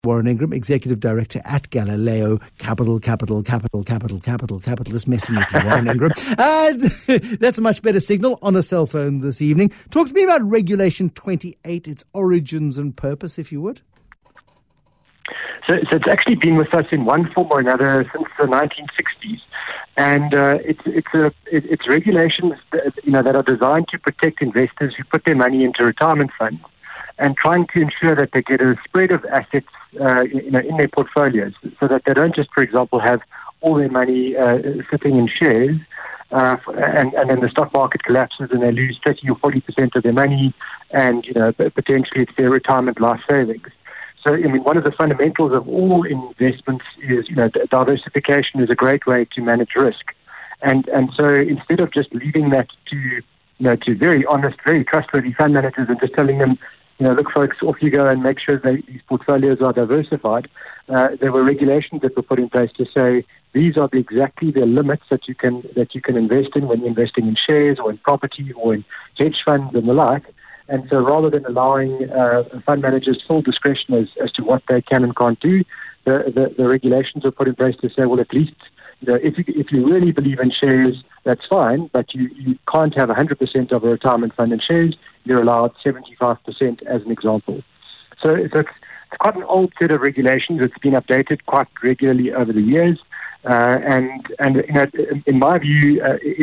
Warren Ingram, Executive Director at Galileo Capital. Just messing with you, Warren Ingram. That's a much better signal on a cell phone this evening. Talk to me about Regulation 28, its origins and purpose, if you would. So it's actually been with us in one form or another since the 1960s, and it's regulations that are designed to protect investors who put their money into retirement funds, and trying to ensure that they get a spread of assets in their portfolios, so that they don't just, for example, have all their money sitting in shares, and then the stock market collapses and they lose 30 or 40% of their money, and potentially it's their retirement life savings. So, one of the fundamentals of all investments is, diversification is a great way to manage risk. And so instead of just leaving that to very honest, very trustworthy fund managers and just telling them, look, folks, off you go and make sure these portfolios are diversified, there were regulations that were put in place to say these are exactly the limits that you can invest in when you're investing in shares or in property or in hedge funds and the like. And so rather than allowing fund managers full discretion as to what they can and can't do, the regulations were put in place to say, well, at least if you really believe in shares, that's fine, but you can't have 100% of a retirement fund in shares. You're allowed 75% as an example. So it's quite an old set of regulations. It's been updated quite regularly over the years. And in my view,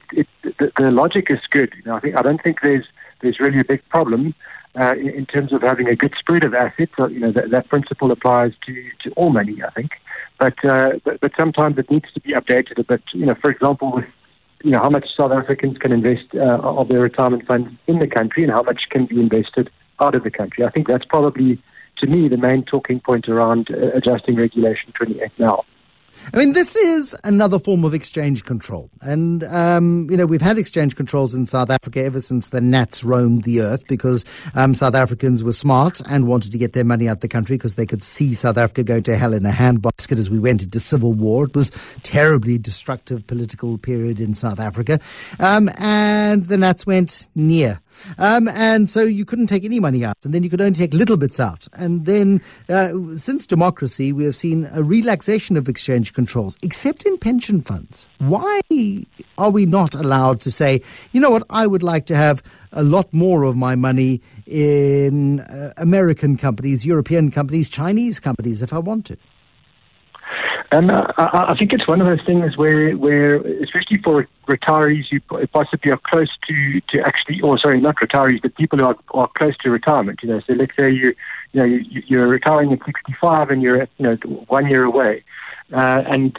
the logic is good. I don't think there's really a big problem in terms of having a good spread of assets. That principle applies to all money, I think. But sometimes it needs to be updated a bit. For example, with how much South Africans can invest of their retirement funds in the country and how much can be invested out of the country. I think that's probably, to me, the main talking point around adjusting Regulation 28 now. This is another form of exchange control. And, we've had exchange controls in South Africa ever since the Nats roamed the earth, because South Africans were smart and wanted to get their money out the country because they could see South Africa going to hell in a handbasket as we went into civil war. It was terribly destructive political period in South Africa. And the Nats went near. And so you couldn't take any money out, and then you could only take little bits out. And then since democracy, we have seen a relaxation of exchange controls, except in pension funds. Why are we not allowed to say, I would like to have a lot more of my money in American companies, European companies, Chinese companies, if I want to? I think it's one of those things where especially for retirees who possibly are close to actually, or sorry, not retirees, but people who are close to retirement. So let's say you're retiring at 65 and you're 1 year away, and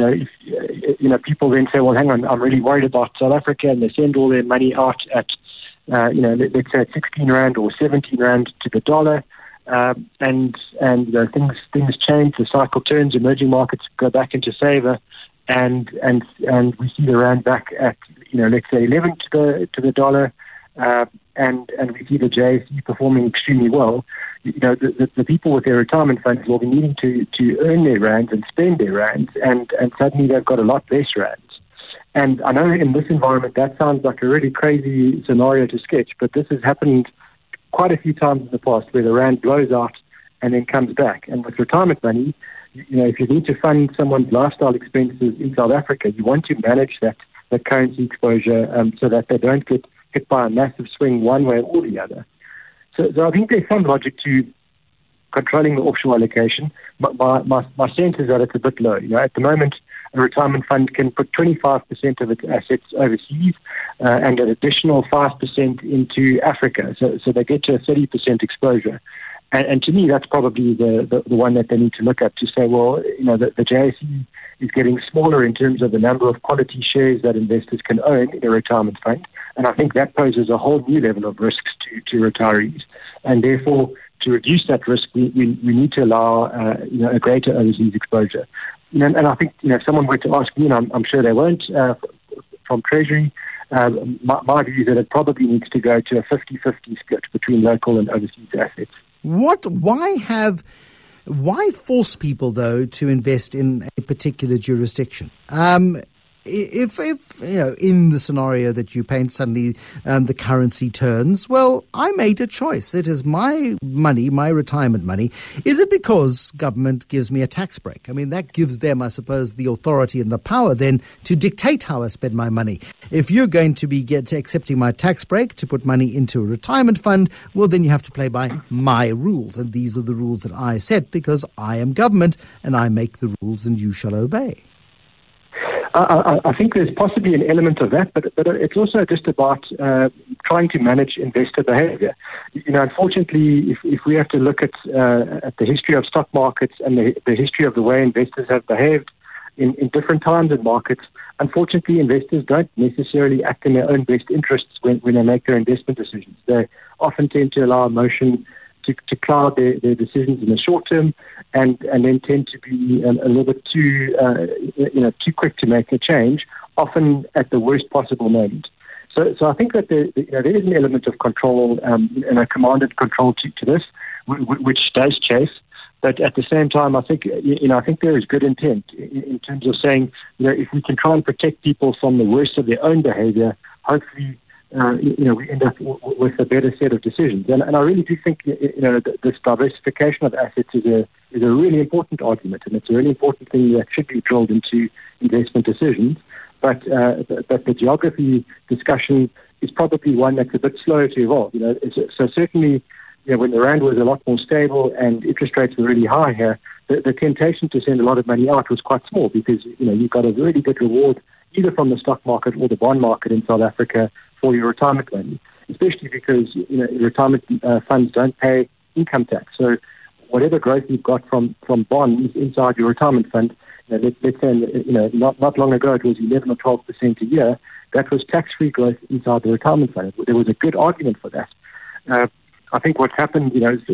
if people then say, well, hang on, I'm really worried about South Africa, and they send all their money out at let's say at 16 rand or 17 rand to the dollar. And things change, the cycle turns, emerging markets go back into favor, and we see the rand back at let's say 11 to the dollar, and we see the JSE performing extremely well. The people with their retirement funds will be needing to earn their rands and spend their rands, and suddenly they've got a lot less rands. And I know in this environment that sounds like a really crazy scenario to sketch, but this has happened quite a few times in the past where the rand blows out and then comes back. And with retirement money, if you need to fund someone's lifestyle expenses in South Africa, you want to manage that currency exposure so that they don't get hit by a massive swing one way or the other. So I think there's some logic to controlling the offshore allocation. My sense is that it's a bit low. At the moment, a retirement fund can put 25% of its assets overseas and an additional 5% into Africa. So they get to a 30% exposure. And to me, that's probably the one that they need to look at to say, well, the JSE is getting smaller in terms of the number of quality shares that investors can own in a retirement fund. And I think that poses a whole new level of risks to retirees. And therefore, to reduce that risk, we need to allow a greater overseas exposure. And I think if someone were to ask me, and I'm sure they won't, from Treasury, my view is that it probably needs to go to a 50-50 split between local and overseas assets. Why force people, though, to invest in a particular jurisdiction? if in the scenario that you paint, suddenly the currency turns, well, I made a choice. It is my money, my retirement money. Is it because government gives me a tax break? I mean, that gives them, I suppose, the authority and the power then to dictate how I spend my money. If you're going to be accepting my tax break to put money into a retirement fund, well, then you have to play by my rules. And these are the rules that I set because I am government and I make the rules and you shall obey. I think there's possibly an element of that, but it's also just about trying to manage investor behavior. Unfortunately, if we have to look at the history of stock markets and the history of the way investors have behaved in different times in markets, unfortunately, investors don't necessarily act in their own best interests when they make their investment decisions. They often tend to allow emotion to cloud their decisions in the short term, and then tend to be a little bit too quick to make a change, often at the worst possible moment. So I think that there is an element of control and a commanded control to this, which does chase. But at the same time, I think there is good intent in terms of saying, if we can try and protect people from the worst of their own behavior, hopefully we end up with a better set of decisions. And I really do think, this diversification of assets is a really important argument, and it's a really important thing that should be drilled into investment decisions. But the geography discussion is probably one that's a bit slower to evolve. So certainly, when the rand was a lot more stable and interest rates were really high here, the temptation to send a lot of money out was quite small because you got a really good reward either from the stock market or the bond market in South Africa for your retirement money, especially because retirement funds don't pay income tax. So whatever growth you've got from bonds inside your retirement fund, let's say not long ago it was 11 or 12% a year. That was tax-free growth inside the retirement fund. There was a good argument for that. I think what's happened,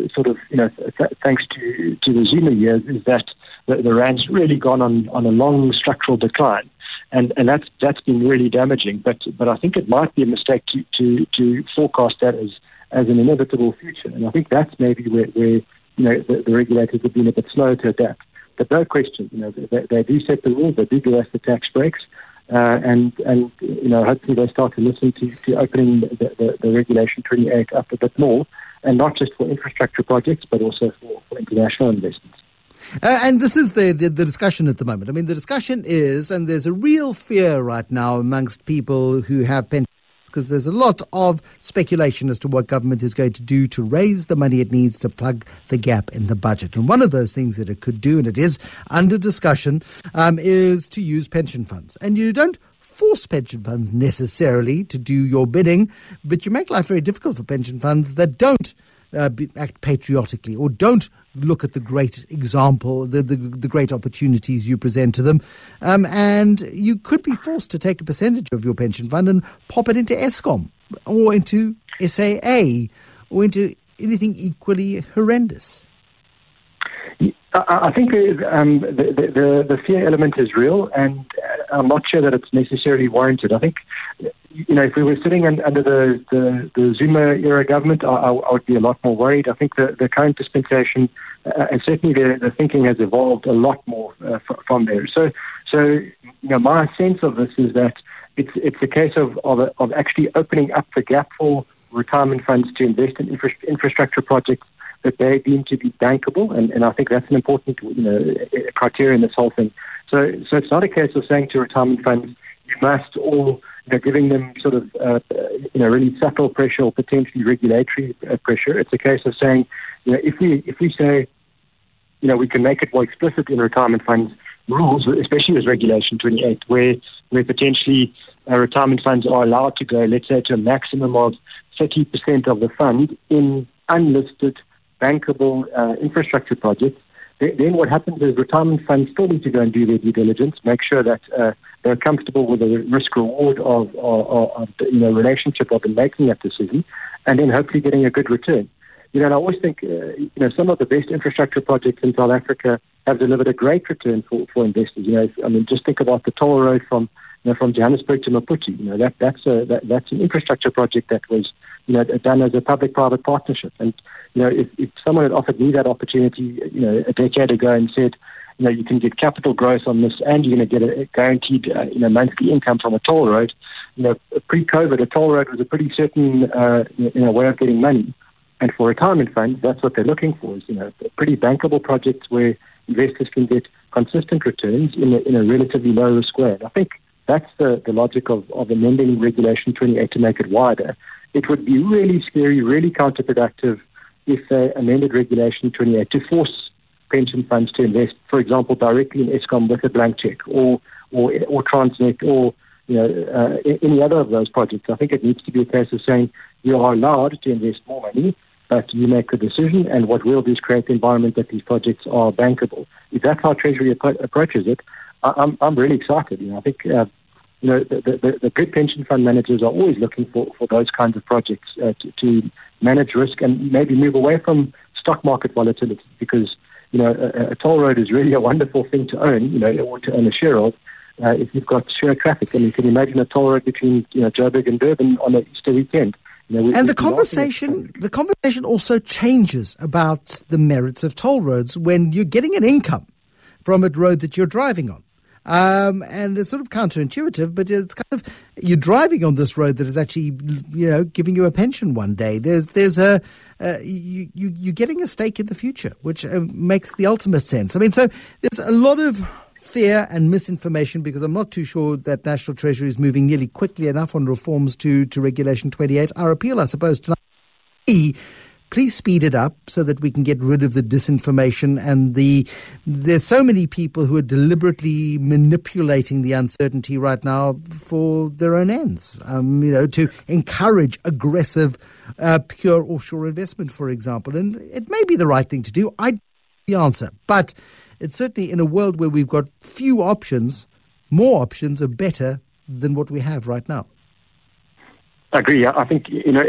thanks to the Zuma years, is that the rand's really gone on a long structural decline. And that's been really damaging. But I think it might be a mistake to forecast that as an inevitable future. And I think that's maybe where the regulators have been a bit slow to adapt. But no question, they do set the rules, they do give us the tax breaks, and hopefully they start to listen to opening the Regulation 28 up a bit more, and not just for infrastructure projects, but also for international investments. And this is the discussion at the moment. I mean, the discussion is, and there's a real fear right now amongst people who have pensions, because there's a lot of speculation as to what government is going to do to raise the money it needs to plug the gap in the budget. And one of those things that it could do, and it is under discussion, is to use pension funds. And you don't force pension funds necessarily to do your bidding, but you make life very difficult for pension funds that don't act patriotically or don't look at the great example, the great opportunities you present to them. And you could be forced to take a percentage of your pension fund and pop it into Eskom or into SAA or into anything equally horrendous. I think the fear element is real, and I'm not sure that it's necessarily warranted. I think, if we were sitting under the Zuma-era government, I would be a lot more worried. I think the current dispensation, and certainly the thinking has evolved a lot more from there. So my sense of this is that it's a case of actually opening up the gap for retirement funds to invest in infrastructure projects that they deem to be bankable, and I think that's an important criteria in this whole thing. So it's not a case of saying to retirement funds, you must all, giving them sort of really subtle pressure or potentially regulatory pressure. It's a case of saying, if we say, we can make it more explicit in retirement funds rules, especially with Regulation 28, where potentially retirement funds are allowed to go, let's say, to a maximum of 30% of the fund in unlisted bankable infrastructure projects. Then what happens is retirement funds still need to go and do their due diligence, make sure that they're comfortable with the risk-reward of relationship of making that decision, and then hopefully getting a good return. And I always think, some of the best infrastructure projects in South Africa have delivered a great return for investors. Just think about the toll road from Johannesburg to Maputo. That's an infrastructure project that was done as a public-private partnership. And if someone had offered me that opportunity, a decade ago and said, you can get capital growth on this, and you're going to get a guaranteed, monthly income from a toll road. Pre-COVID, a toll road was a pretty certain, way of getting money. And for retirement funds, that's what they're looking for, is, pretty bankable projects where investors can get consistent returns in a relatively low risk way. And I think that's the logic of amending Regulation 28 to make it wider. It would be really scary, really counterproductive if they amended Regulation 28 to force pension funds to invest, for example, directly in Eskom with a blank check, or Transnet, or any other of those projects. I think it needs to be a case of saying you are allowed to invest more money, but you make the decision, and what we'll do is create the environment that these projects are bankable. If that's how Treasury approaches it, I'm really excited. I think the good pension fund managers are always looking for those kinds of projects to manage risk and maybe move away from stock market volatility, because a toll road is really a wonderful thing to own, or to own a share of. If you've got sheer traffic, and you can imagine a toll road between Joburg and Durban on an Easter weekend. And the conversation also changes about the merits of toll roads when you're getting an income from a road that you're driving on. And it's sort of counterintuitive, but it's kind of, you're driving on this road that is actually, giving you a pension one day. You're getting a stake in the future, which makes the ultimate sense. I mean, so there's a lot of fear and misinformation, because I'm not too sure that National Treasury is moving nearly quickly enough on reforms to Regulation 28. Our appeal, I suppose, tonight, please speed it up so that we can get rid of the disinformation and there's so many people who are deliberately manipulating the uncertainty right now for their own ends, to encourage aggressive pure offshore investment, for example. And it may be the right thing to do. I don't know the answer, but it's certainly, in a world where we've got few options, more options are better than what we have right now. I agree. I think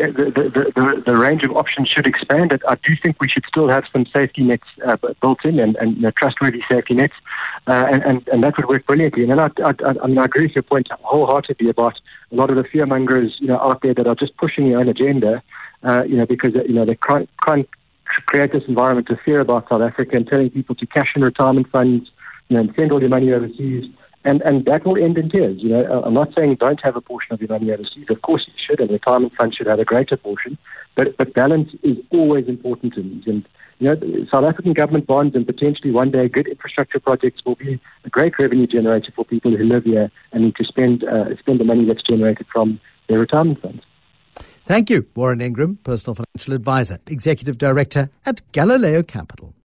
the range of options should expand. I do think we should still have some safety nets built in, and trustworthy safety nets, and that would work brilliantly. And then I agree with your point wholeheartedly about a lot of the fearmongers out there that are just pushing their own agenda, because they can't create this environment of fear about South Africa and telling people to cash in retirement funds, and send all your money overseas. And that will end in tears. I'm not saying don't have a portion of your money overseas. Of course you should, and retirement funds should have a greater portion. But balance is always important to these. And South African government bonds and potentially one day good infrastructure projects will be a great revenue generator for people who live here and need to spend the money that's generated from their retirement funds. Thank you, Warren Ingram, Personal Financial Advisor, Executive Director at Galileo Capital.